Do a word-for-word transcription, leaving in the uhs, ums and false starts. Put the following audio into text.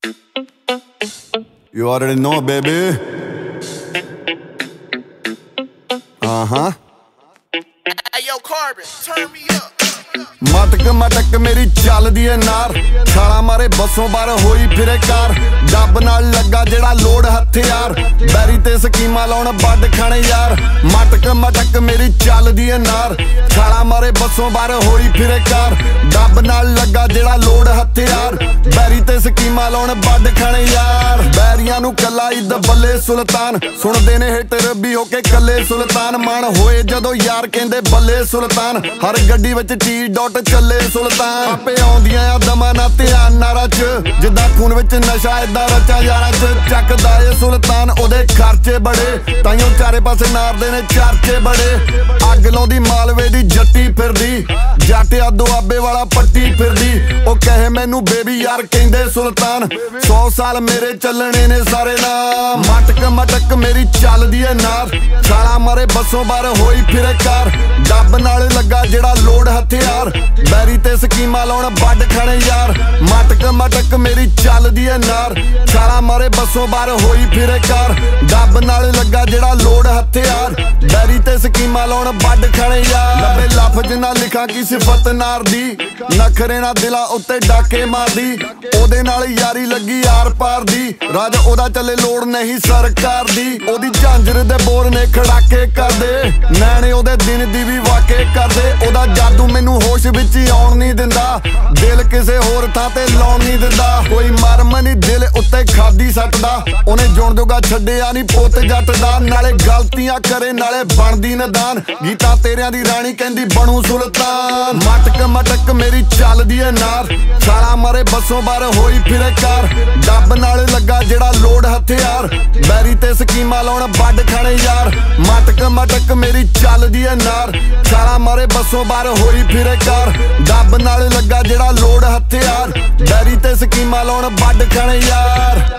You already know, baby. Uh-huh. Hey, yo, Carbon, turn me up. ਮਟਕ ਮਟਕ ਮੇਰੀ ਚੱਲਦੀ ਏ ਨਾਰ ਛਾਲਾ ਮਾਰੇ ਬੱਸੋਂ ਬਾਰ ਹੋਈ ਫਿਰੇ ਕਾਰ ਡੱਬ ਨਾਲ ਲੱਗਾ ਜਿਹੜਾ ਲੋੜ ਹਥਿਆਰ ਬੈਰੀ ਤੇ ਸਕੀਮਾਂ ਲਾਉਣ ਵੱਡ ਖਾਣੇ ਯਾਰ ਮਟਕ ਮਟਕ ਮੇਰੀ ਚੱਲਦੀ ਏ ਨਾਰ ਛਾਲਾ ਮਾਰੇ ਬੱਸੋਂ ਬਾਰ ਹੋਈ ਫਿਰੇ ਕਾਰ ਡੱਬ ਨਾਲ ਲੱਗਾ ਜਿਹੜਾ ਲੋੜ ਹਥਿਆਰ ਬੈਰੀ ਤੇ ਸਕੀਮਾਂ ਲਾਉਣ ਵੱਡ ਖਾਣੇ ਯਾਰ ਬੈਰੀਆਂ ਨੂੰ ਕੱਲਾ ਹੀ ਦਬੱਲੇ ਸੁਲਤਾਨ ਸੁਣਦੇ ਨੇ ਹੇਟਰ ਵੀ ਹੋ ਕੇ ਕੱਲੇ ਸੁਲਤਾਨ ਮਨ ਹੋਏ ਜਦੋਂ ਯਾਰ ਕਹਿੰਦੇ ਬੱਲੇ ਸੁਲਤਾਨ ਹਰ ਗੱਡੀ ਵਿੱਚ ਟੀ ਡਾਟ ਚੱਲੇ ਸੁਲਤਾਨ ਆਪੇ ਆਉਂਦੀਆਂ ਆ ਦਮਾਂ ਨਾ ਧਿਆਨ ਨਾਰਾ ਚ ਜਿੱਦਾਂ ਖੂਨ ਵਿੱਚ ਨਸ਼ਾ ਏਦਾਂ ਰਚਾ ਯਾਰਾਂ ਚ ਚੱਕਦਾ ਏ ਸੁਲਤਾਨ ਉਹਦੇ ਖਰਚੇ ਬੜੇ ਤਾਈਓ ਚਾਰੇ ਪਾਸੇ ਨਾਰਦੇ ਨੇ ਚਰਚੇ ਬੜੇ ਅੱਗ ਲਾਉਂਦੀ ਮਾਲਵੇ ਦੀ ਜੱਟੀ ਫਿਰਦੀ ਜਾਟਿਆ ਦੁਆਬੇ ਵਾਲਾ ਪੱਟੀ ਫਿਰਦੀ ਉਹ ਕਹੇ ਮੈਨੂੰ ਬੇਬੀ ਯਾਰ ਕਹਿੰਦੇ ਸੁਲਤਾਨ ਸੌ ਸਾਲ ਮੇਰੇ ਚੱਲਣੇ ਨੇ ਸਾਰੇ ਨਾਮ ਮਟਕ ਮਟਕ ਮੇਰੀ ਚੱਲਦੀ ਏ ਨਾਰ ਛਾਲਾ ਮਾਰੇ ਬੱਸੋਂ ਬਾਰ ਹੋਈ ਫਿਰੇ ਕਾਰ ਡੱਬ ਨਾਲ ਲੱਗਾ ਜਿਹੜਾ ਲੋੜ ਹਥਿਆਰ ਬੈਰੀ ਤੇ ਸਕੀਮਾਂ ਲਾਉਣ ਵੱਡ ਖਾਣੇ ਯਾਰ ਮਟਕ ਮਟਕ ਮੇਰੀ ਚੱਲਦੀ ਏ ਨਾਰ ਛਾਲਾ ਮਾਰੇ ਬੱਸੋਂ ਬਾਰ ਹੋਈ ਫਿਰੇ ਕਾਰ ਡੱਬ ਨਾਲ ਲੱਗਾ ਜਿਹੜਾ ਲੋੜ ਹਥਿਆਰ ਬੈਰੀ ਤੇ ਸਕੀਮਾਂ ਲਾਉਣ ਵੱਡ ਖਾਣੇ ਯਾਰ ਲੱਭੇ ਲਫ਼ਜ਼ ਨਾ ਲਿਖਾਂ ਕੀ ਸਿਫਤ ਨਾਰ ਦੀ ਨਖਰੇ ਨਾ ਦਿਲਾਂ ਉੱਤੇ ਡਾਕੇ ਮਾਰਦੀ ਉਹਦੇ ਨਾਲ ਯਾਰੀ ਲੱਗੀ ਆਰ ਪਾਰ ਦੀ ਰਾਜ ਉਹਦਾ ਚੱਲੇ ਲੋੜ ਨਹੀਂ ਸਰਕਾਰ ਦੀ ਉਹਦੀ ਝਾਂਜਰ ਦੇ ਬੋਰ ਨੇ ਖੜਾਕੇ ਕਰਦੇ ਨੈਣੇ ਉਹਦੇ ਦਿਨ ਦੀ ਵੀ ਵਾਕੇ ਕਰਦੇ ਉਹਦਾ ਜਾਦੂ ਮੈਨੂੰ ਹੋਸ਼ ਵਿੱਚ ਹੀ ਆਉਣ ਨਹੀਂ ਦਿੰਦਾ ਦਿਲ ਕਿਸੇ ਹੋਰ ਥਾਂ ਤੇ ਲਾਉਣ ਨਹੀਂ ਦਿੰਦਾ ਕੋਈ ਮਰਮ ਨਹੀਂ ਦਿਲ ਉੱਤੇ ਖਾਦੀ ਸੱਟਦਾ ਉਹਨੇ ਜੁਣ ਜੋਗਾ ਛੱਡਿਆ ਨਹੀਂ ਪੁੱਤ ਜੱਟ ਦਾ ਨਾਲੇ ਗਲਤੀਆਂ ਕਰੇ ਨਾਲੇ ਬਣਦੀ ਨਦਾਨ ਗੀਤਾ ਤੇਰਿਆਂ ਦੀ ਰਾਣੀ ਕਹਿੰਦੀ ਬਣੂ ਸੁਲਤਾਨ ਮਟਕ ਮਟਕ ਮੇਰੀ ਚੱਲਦੀ ਏ ਨਾਰ ਛਾਲਾ ਮਾਰੇ ਬੱਸੋਂ ਬਾਰ ਹੋਈ ਫਿਰੇ ਕਾਰ ਡੱਬ ਨਾਲ ਲੱਗਾ ਜਿਹੜਾ ਲੋੜ ਹਥਿਆਰ ਬੈਰੀ ਤੇ ਸਕੀਮਾਂ ਲਾਉਣ ਵੱਡ ਖਾਣੇ ਯਾਰ ਮਟਕ ਮਟਕ ਮੇਰੀ ਚੱਲਦੀ ਏ ਨਾਰ ਛਾਲਾ ਮਾਰੇ ਬੱਸੋਂ ਬਾਰ ਹੋਈ ਫਿਰੇ ਕਾਰ ਡੱਬ ਨਾਲ ਲੱਗਾ ਜਿਹੜਾ ਲੋੜ ਹਥਿਆਰ ਬੈਰੀ ਤੇ ਸਕੀਮਾਂ ਲਾਉਣ ਵੱਡ ਖਾਣੇ ਯਾਰ